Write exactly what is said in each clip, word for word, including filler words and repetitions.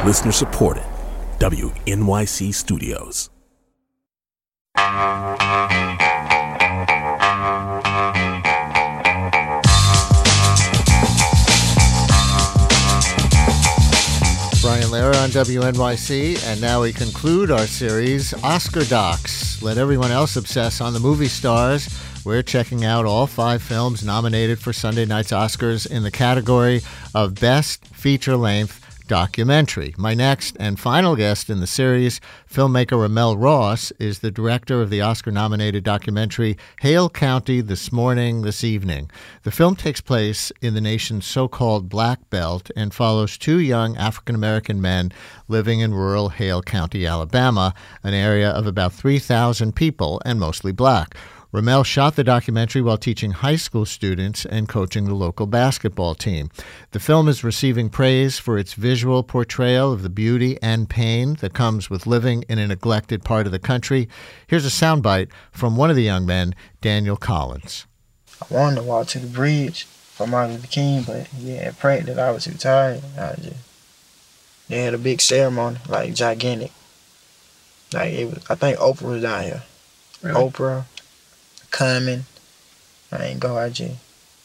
Listener supported. W N Y C Studios. Brian Lehrer on W N Y C, and now we conclude our series, Oscar Docs. Let everyone else obsess on the movie stars. We're checking out all five films nominated for Sunday night's Oscars in the category of Best Feature-Length Documentary. My next and final guest in the series, filmmaker Rommel Ross, is the director of the Oscar-nominated documentary Hale County This Morning, This Evening. The film takes place in the nation's so-called Black Belt and follows two young African-American men living in rural Hale County, Alabama, an area of about three thousand people and mostly black. Rommel shot the documentary while teaching high school students and coaching the local basketball team. The film is receiving praise for its visual portrayal of the beauty and pain that comes with living in a neglected part of the country. Here's a soundbite from one of the young men, Daniel Collins. I wanted to walk to the bridge for Martin Luther King, but yeah, at practice I was too tired. I just, they had a big ceremony, like gigantic. Like it was, I think Oprah was down here. Really? Oprah. Coming. I ain't go. I just,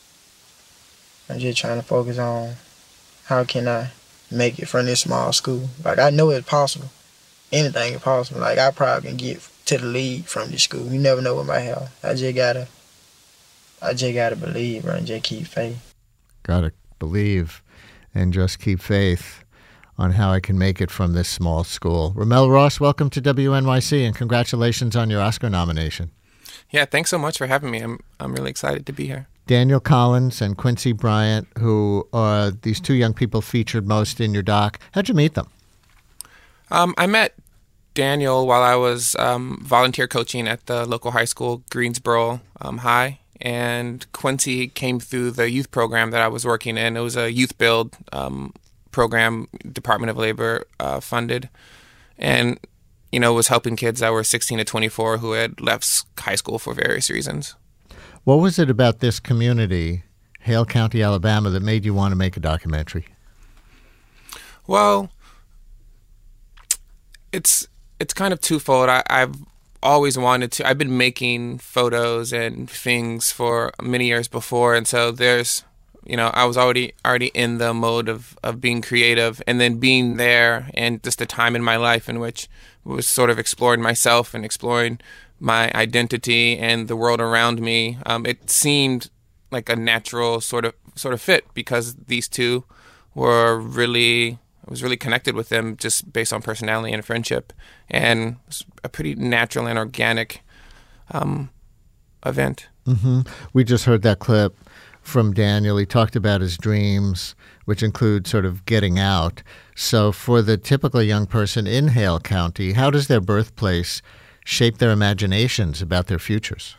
I'm just trying to focus on how can I make it from this small school. Like, I know it's possible. Anything is possible. Like, I probably can get to the league from this school. You never know what might happen. I just gotta, I just gotta believe, bro, and just keep faith. Gotta believe and just keep faith on how I can make it from this small school. Rommel Ross, welcome to W N Y C, and congratulations on your Oscar nomination. Yeah, thanks so much for having me. I'm I'm really excited to be here. Daniel Collins and Quincy Bryant, who are these two young people featured most in your doc. How'd you meet them? Um, I met Daniel while I was um, volunteer coaching at the local high school, Greensboro um, High, and Quincy came through the youth program that I was working in. It was a youth build um, program, Department of Labor uh, funded, and you know, was helping kids that were sixteen to twenty-four who had left high school for various reasons. What was it about this community, Hale County, Alabama, that made you want to make a documentary? Well, it's it's kind of twofold. I, I've always wanted to. I've been making photos and things for many years before, and so there's, you know, I was already already in the mode of, of being creative, and then being there and just a time in my life in which was sort of exploring myself and exploring my identity and the world around me. Um, it seemed like a natural sort of sort of fit because these two were really, I was really connected with them just based on personality and friendship, and it was a pretty natural and organic um, event. Mm-hmm. We just heard that clip from Daniel. He talked about his dreams, which include sort of getting out. So for the typical young person in Hale County, how does their birthplace shape their imaginations about their futures?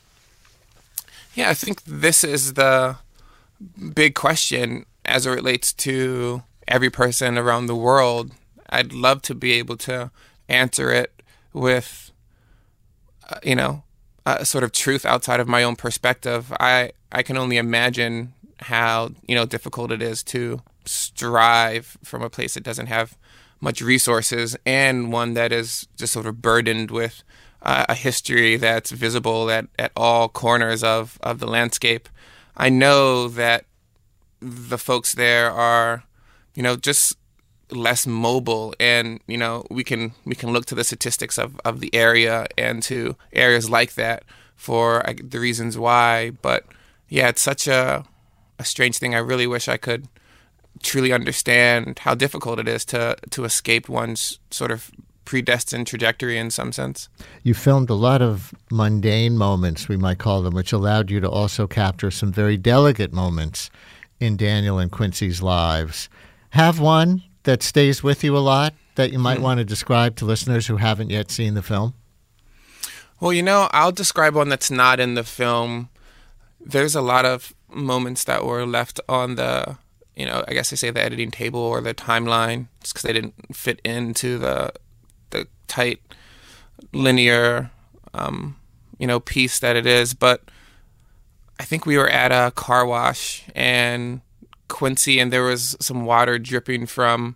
Yeah, I think this is the big question as it relates to every person around the world. I'd love to be able to answer it with, uh, you know, a sort of truth outside of my own perspective. I, I can only imagine how, you know, difficult it is to strive from a place that doesn't have much resources and one that is just sort of burdened with uh, a history that's visible at, at all corners of, of the landscape. I know that the folks there are, you know, just less mobile, and, you know, we can we can look to the statistics of, of the area and to areas like that for uh, the reasons why. But yeah, it's such a a strange thing. I really wish I could truly understand how difficult it is to to escape one's sort of predestined trajectory in some sense. You filmed a lot of mundane moments, we might call them, which allowed you to also capture some very delicate moments in Daniel and Quincy's lives. Have one that stays with you a lot that you might mm-hmm. want to describe to listeners who haven't yet seen the film? Well, you know, I'll describe one that's not in the film. There's a lot of moments that were left on the, you know, I guess I say the editing table or the timeline, just because they didn't fit into the the tight, linear, um, you know, piece that it is. But I think we were at a car wash and Quincy, and there was some water dripping from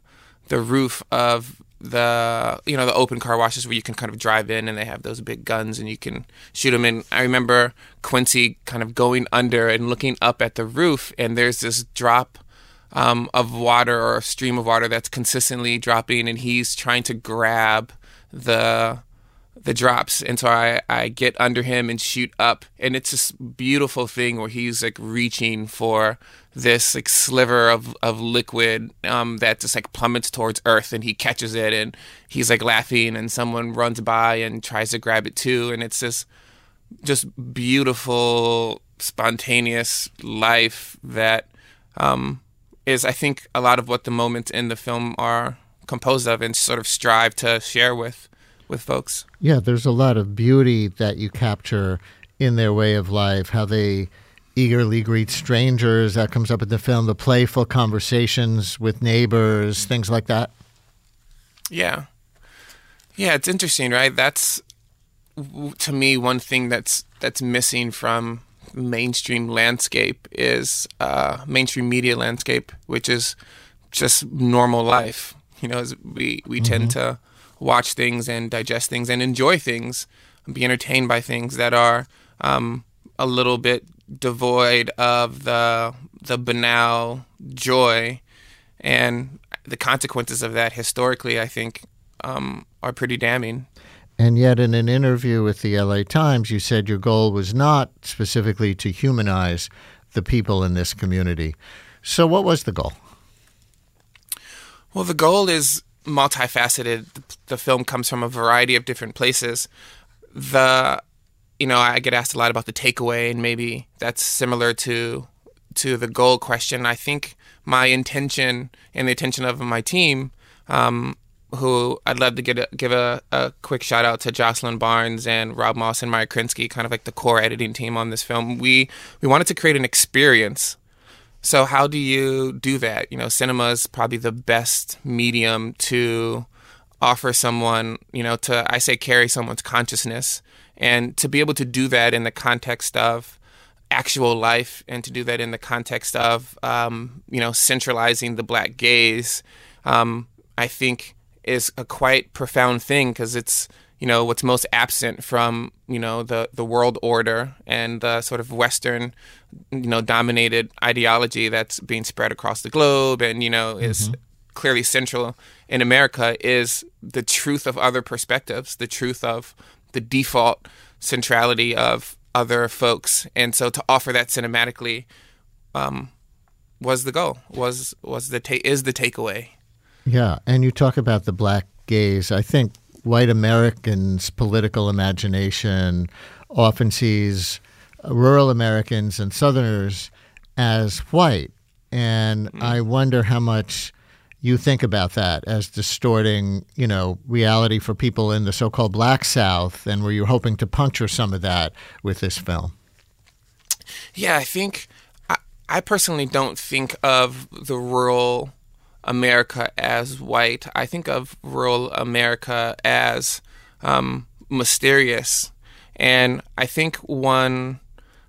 the roof of the you know the open car washes where you can kind of drive in and they have those big guns and you can shoot them. And I remember Quincy kind of going under and looking up at the roof, and there's this drop um, of water or a stream of water that's consistently dropping, and he's trying to grab the the drops. And so I, I get under him and shoot up, and it's this beautiful thing where he's like reaching for this like sliver of, of liquid um, that just like plummets towards earth, and he catches it and he's like laughing, and someone runs by and tries to grab it too. And it's this just beautiful, spontaneous life that um, is, I think, a lot of what the moments in the film are composed of and sort of strive to share with with folks. Yeah, there's a lot of beauty that you capture in their way of life, how they eagerly greet strangers. That comes up in the film, the playful conversations with neighbors, things like that. Yeah. Yeah, it's interesting, right? That's, to me, one thing that's that's missing from mainstream landscape is uh, mainstream media landscape, which is just normal life. You know, we, we mm-hmm. tend to watch things and digest things and enjoy things and be entertained by things that are um, a little bit devoid of the the banal joy, and the consequences of that historically, I think, um, are pretty damning. And yet in an interview with the L A Times, you said your goal was not specifically to humanize the people in this community. So what was the goal? Well, the goal is multifaceted. The film comes from a variety of different places. The You know, I get asked a lot about the takeaway, and maybe that's similar to to the goal question. I think my intention and the intention of my team, um, who I'd love to get a, give a, a quick shout out to Jocelyn Barnes and Rob Moss and Maya Krinsky, kind of like the core editing team on this film. We we wanted to create an experience. So how do you do that? You know, cinema is probably the best medium to offer someone, you know, to, I say, carry someone's consciousness. And to be able to do that in the context of actual life, and to do that in the context of, um, you know, centralizing the black gaze, um, I think is a quite profound thing, because it's, you know, what's most absent from, you know, the, the world order and the sort of Western, you know, dominated ideology that's being spread across the globe and, you know, is mm-hmm. clearly central in America, is the truth of other perspectives, the truth of the default centrality of other folks. And so to offer that cinematically um, was the goal, was was the ta- is the takeaway. Yeah, and you talk about the black gaze. I think white Americans' political imagination often sees rural Americans and Southerners as white. And mm. I wonder how much you think about that as distorting, you know, reality for people in the so-called Black South, and were you hoping to puncture some of that with this film? Yeah, I think, I, I personally don't think of the rural America as white. I think of rural America as um, mysterious. And I think one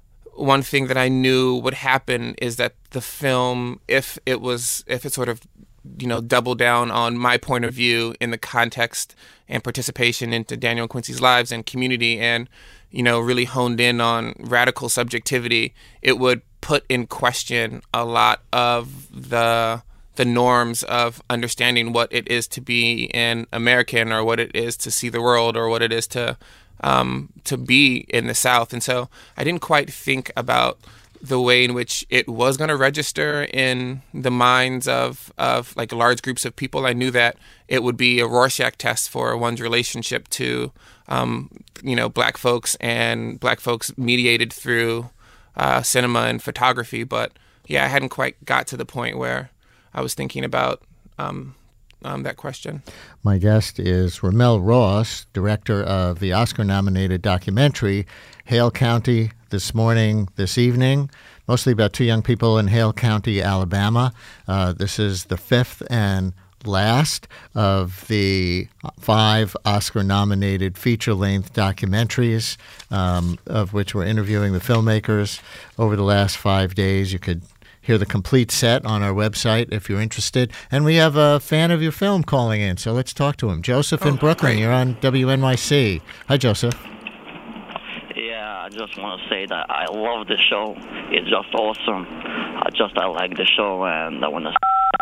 one thing that I knew would happen is that the film, if it was, if it sort of, you know, doubled down on my point of view in the context and participation into Daniel and Quincy's lives and community, and, you know, really honed in on radical subjectivity, it would put in question a lot of the the norms of understanding what it is to be an American, or what it is to see the world, or what it is to um, to be in the South. And so I didn't quite think about the way in which it was going to register in the minds of, of like large groups of people. I knew that it would be a Rorschach test for one's relationship to, um, you know, black folks, and black folks mediated through uh, cinema and photography. But yeah, I hadn't quite got to the point where I was thinking about um, um, that question. My guest is Ramel Ross, director of the Oscar-nominated documentary Hale County, This Morning, This Evening, mostly about two young people in Hale County, Alabama. Uh, this is the fifth and last of the five Oscar-nominated feature-length documentaries, um, of which we're interviewing the filmmakers over the last five days. You could hear the complete set on our website if you're interested. And we have a fan of your film calling in, so let's talk to him. Joseph in Oh, Brooklyn, great. you're on W N Y C. Hi, Joseph. Yeah, I just want to say that I love the show. It's just awesome. I just I like the show, and I want to.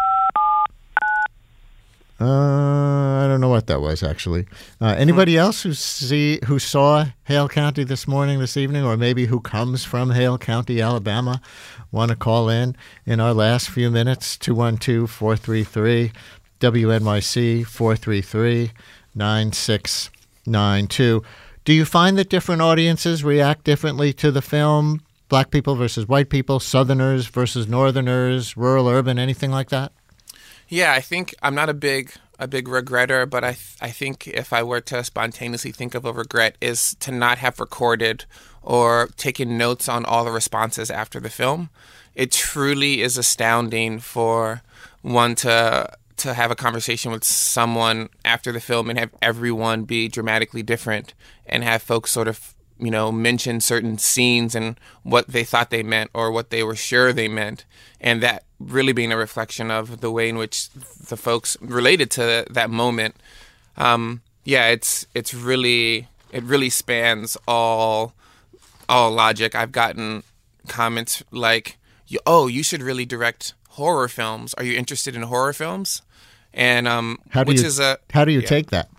Uh, I don't know what that was, actually. Uh, anybody else who see who saw Hale County this morning, this evening, or maybe who comes from Hale County, Alabama, want to call in in our last few minutes? two one two, four three three, W N Y C, four three three, nine six nine two. Do you find that different audiences react differently to the film? Black people versus white people, Southerners versus Northerners, rural, urban, anything like that? Yeah, I think I'm not a big a big regretter, but I th- I think if I were to spontaneously think of a regret is to not have recorded or taken notes on all the responses after the film. It truly is astounding for one to to have a conversation with someone after the film and have everyone be dramatically different and have folks sort of, you know, mention certain scenes and what they thought they meant or what they were sure they meant, and that really being a reflection of the way in which the folks related to that moment. Um, yeah, it's it's really it really spans all all logic. I've gotten comments like, "Oh, you should really direct horror films. Are you interested in horror films?" And um, How do which you, is a how do you yeah. take that?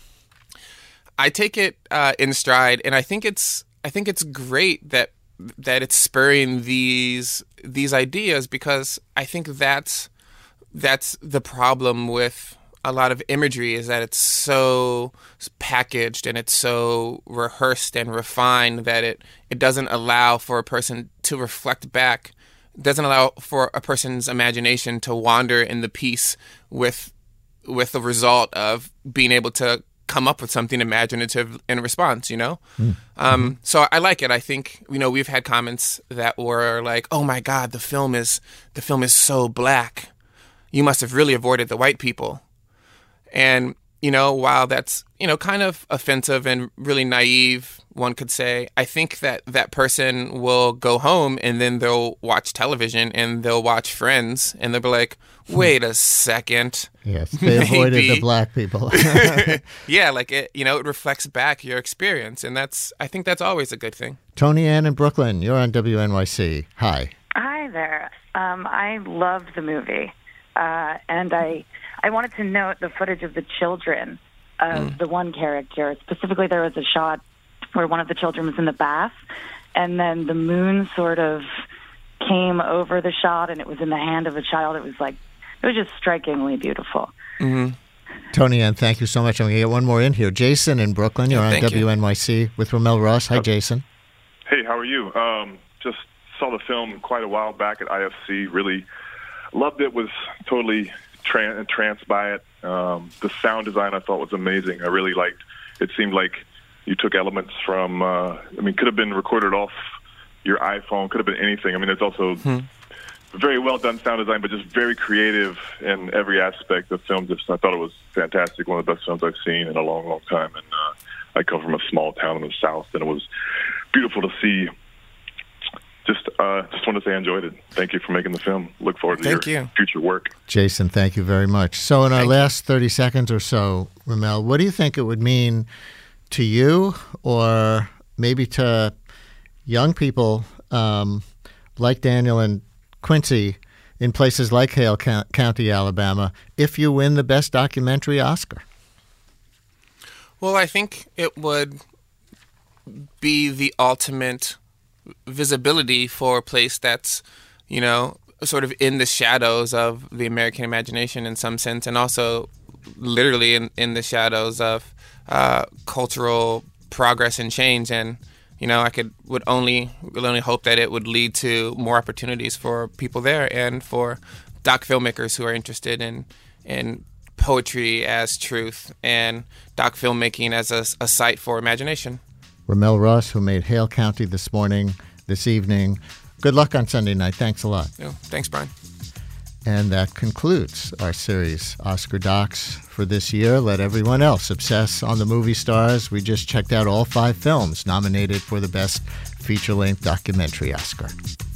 I take it uh, in stride, and I think it's I think it's great that that it's spurring these these ideas, because I think that's that's the problem with a lot of imagery, is that it's so packaged and it's so rehearsed and refined that it it doesn't allow for a person to reflect back. Doesn't allow for a person's imagination to wander in the piece with with the result of being able to come up with something imaginative in response, you know? Mm. Um, so I like it. I think, you know, we've had comments that were like, "Oh my God, the film is the film is so black. You must have really avoided the white people." And, you know, while that's, you know, kind of offensive and really naive, one could say, I think that that person will go home and then they'll watch television and they'll watch Friends and they'll be like, wait a second. Yes, they avoided Maybe. the black people. Yeah, like, it, you know, it reflects back your experience. And that's, I think that's always a good thing. Tony Ann in Brooklyn, you're on W N Y C. Hi. Hi there. Um, I loved the movie. Uh, and I I wanted to note the footage of the children of mm. the one character. Specifically, there was a shot where one of the children was in the bath, and then the moon sort of came over the shot, and it was in the hand of a child. It was like, it was just strikingly beautiful. Mm-hmm. Tony Ann, thank you so much. I'm going to get one more in here. Jason in Brooklyn, you're yeah, on W N Y C you. with Ramel Ross. Hi, Jason. Hey, how are you? Um, just saw the film quite a while back at I F C. Really loved it. Was totally tran- entranced by it. Um, the sound design I thought was amazing. I really liked. It seemed like you took elements from. Uh, I mean, could have been recorded off your iPhone. Could have been anything. I mean, it's also hmm. very well done sound design, but just very creative in every aspect of film. Just I thought it was fantastic. One of the best films I've seen in a long, long time. And uh, I come from a small town in the South, and it was beautiful to see. Just uh, just want to say I enjoyed it. Thank you for making the film. Look forward to Thank your you. future work. Jason, thank you very much. So in our Thank last thirty seconds or so, Ramel, what do you think it would mean to you, or maybe to young people um, like Daniel and Quincy in places like Hale County, Alabama, if you win the Best Documentary Oscar? Well, I think it would be the ultimate visibility for a place that's, you know, sort of in the shadows of the American imagination in some sense, and also literally in, in the shadows of uh, cultural progress and change. And, you know, I could would only would only hope that it would lead to more opportunities for people there and for doc filmmakers who are interested in in poetry as truth and doc filmmaking as a, a site for imagination. Ramel Ross, who made Hale County this morning, this evening. Good luck on Sunday night. Thanks a lot. Yeah, thanks, Brian. And that concludes our series, Oscar Docs, for this year. Let everyone else obsess on the movie stars. We just checked out all five films nominated for the Best Feature-Length Documentary Oscar.